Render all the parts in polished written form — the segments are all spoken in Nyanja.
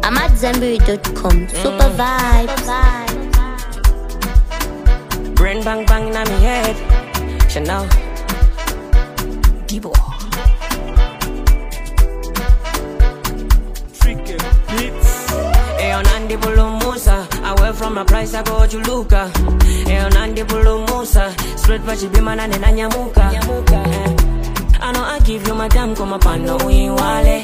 AmadZanbury.com. Super vibes. Brain bang bang in my head. Chanel. Debo. Freaky beats. Ayo Nandi Bulu Musa. Away from my price I go to Luca. Ayo Nandi Bulu Musa. Straight but you be man and Nyamuka. I know I give you my time, come up and no we wale.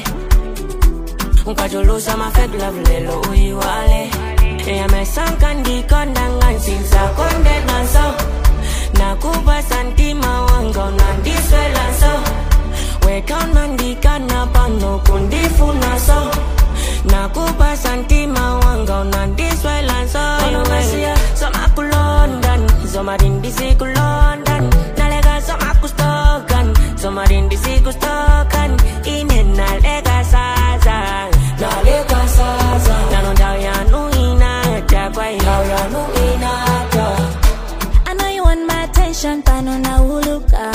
Unkajulusa my fake love lelo we wale. Eya me sankandi kondangan sinsa konde nanso. Nakupa santima wango nandi swela so. Weka nandi kana pano kundi funaso. Nakupa santima wango nandi swela so. Ono masia somaku London, somarindi siku London. Nalega somaku stokan, somarindi siku stokan. Inena lega saza, nalega saza. Nanondao yanu inata kwa yanu inata. I know you want my attention, pano na uluka.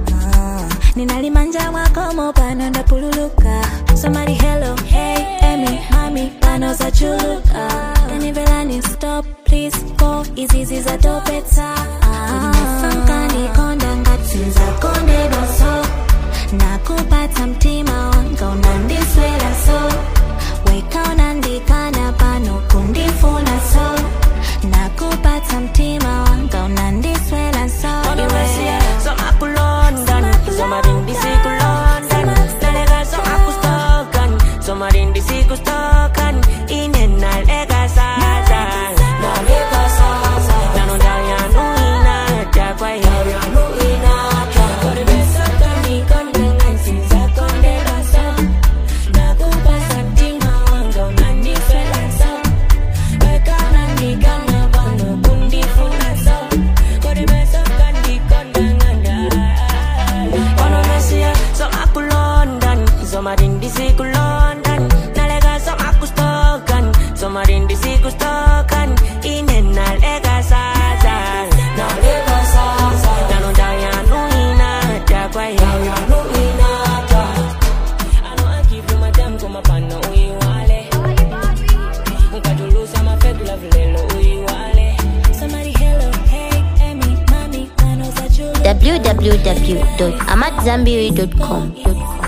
Ninalimanja wakomo pano na pululuka. Somebody hello, hey, Emi, mami, pano za chuluka. Kanivelani stop, please, go, easy za topeta. Sankani konda ngatinza konde doso. Nakupata mtima wango nandiswela so. Weka unandikana pano kundifuna so. Nakupata mtima wango nandiswela so. Ono masia somaku London, somarindi siku London. Nalega somaku stokan, somarindi siku stokan. Inena lega saza, nalega saza. Nanondao yanu inata kwa yanu inata. Kore besa kani kondangan sinsa konde doso. Nakupasa mtima wango nandiswela so. Weka unandikana pano kundifuna so. Kore besa kani kondangan. Ono masia somaku London, somarindi siku London. Nalega somaku stokan, somarindi siku stokan. Inena lega saza, nalega saza. Nanondao yanu inata kwa yanu inata. I know I give you my time, come up and no we wale. Unkajulusa my fake love lelo we wale. Somebody hello, hey, Emi, mami, pano za chuluka. www.AmadZanbury.com.